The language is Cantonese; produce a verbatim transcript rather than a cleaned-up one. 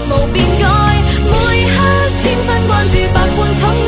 無變改，每刻千分關注百般寵